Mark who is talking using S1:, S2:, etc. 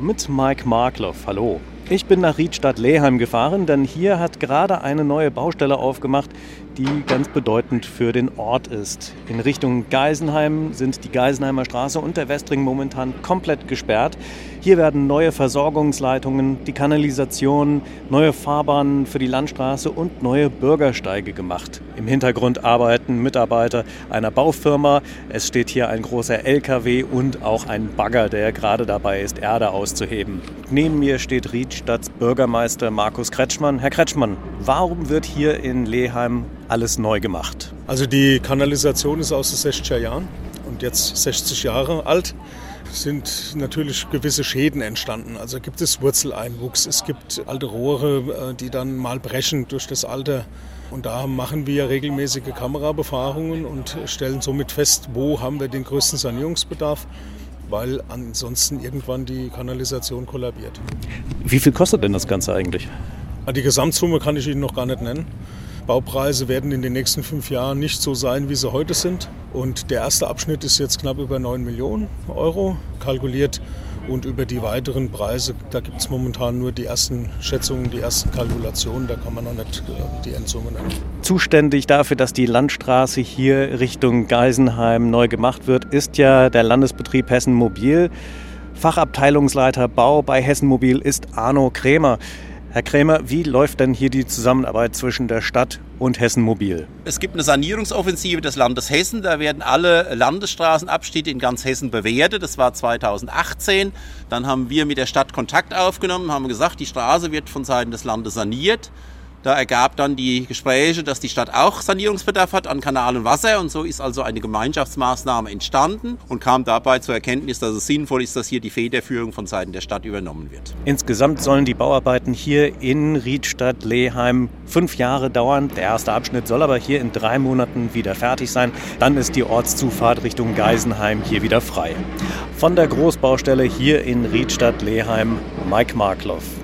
S1: mit Mike Markloff. Hallo. Ich bin nach Riedstadt-Leheim gefahren, denn hier hat gerade eine neue Baustelle aufgemacht, die ganz bedeutend für den Ort ist. In Richtung Geisenheim sind die Geisenheimer Straße und der Westring momentan komplett gesperrt. Hier werden neue Versorgungsleitungen, die Kanalisation, neue Fahrbahnen für die Landstraße und neue Bürgersteige gemacht. Im Hintergrund arbeiten Mitarbeiter einer Baufirma. Es steht hier ein großer LKW und auch ein Bagger, der gerade dabei ist, Erde auszuheben. Neben mir steht Riedstadts Bürgermeister Markus Kretschmann. Herr Kretschmann, warum wird hier in Leheim alles neu gemacht?
S2: Also die Kanalisation ist aus den 60er Jahren und jetzt 60 Jahre alt. Es sind natürlich gewisse Schäden entstanden. Also gibt es Wurzeleinwuchs, es gibt alte Rohre, die dann mal brechen durch das Alter. Und da machen wir regelmäßige Kamerabefahrungen und stellen somit fest, wo haben wir den größten Sanierungsbedarf, weil ansonsten irgendwann die Kanalisation kollabiert.
S1: Wie viel kostet denn das Ganze eigentlich?
S2: Die Gesamtsumme kann ich Ihnen noch gar nicht nennen. Baupreise werden in den nächsten 5 Jahren nicht so sein, wie sie heute sind. Und der erste Abschnitt ist jetzt knapp über 9 Millionen Euro kalkuliert. Und über die weiteren Preise, da gibt es momentan nur die ersten Schätzungen, die ersten Kalkulationen. Da kann man noch nicht die Endsumme nennen.
S1: Zuständig dafür, dass die Landstraße hier Richtung Geisenheim neu gemacht wird, ist ja der Landesbetrieb Hessen Mobil. Fachabteilungsleiter Bau bei Hessen Mobil ist Arno Krämer. Herr Krämer, wie läuft denn hier die Zusammenarbeit zwischen der Stadt und Hessen Mobil?
S3: Es gibt eine Sanierungsoffensive des Landes Hessen. Da werden alle Landesstraßenabschnitte in ganz Hessen bewertet. Das war 2018. Dann haben wir mit der Stadt Kontakt aufgenommen, haben gesagt, die Straße wird von Seiten des Landes saniert. Da ergab dann die Gespräche, dass die Stadt auch Sanierungsbedarf hat an Kanal und Wasser. Und so ist also eine Gemeinschaftsmaßnahme entstanden und kam dabei zur Erkenntnis, dass es sinnvoll ist, dass hier die Federführung von Seiten der Stadt übernommen wird.
S1: Insgesamt sollen die Bauarbeiten hier in Riedstadt-Leheim 5 Jahre dauern. Der erste Abschnitt soll aber hier in 3 Monaten wieder fertig sein. Dann ist die Ortszufahrt Richtung Geisenheim hier wieder frei. Von der Großbaustelle hier in Riedstadt-Leheim, Mike Markloff.